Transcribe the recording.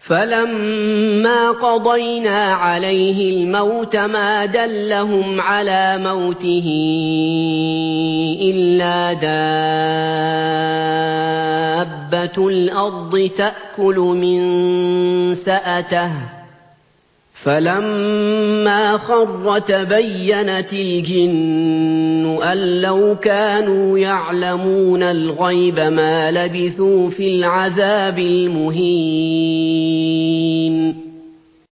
فَلَمَّا قَضَيْنَا عَلَيْهِ الْمَوْتَ مَا دَلَّهُمْ عَلَىٰ مَوْتِهِ إِلَّا دَابَّةُ الْأَرْضِ تَأْكُلُ مِن سَأَتَهُ ۖ فَلَمَّا خَرَّ تَبَيَّنَتِ الْجِنُّ أَن لَّوْ كَانُوا يَعْلَمُونَ الْغَيْبَ مَا لَبِثُوا فِي الْعَذَابِ الْمُهِينِ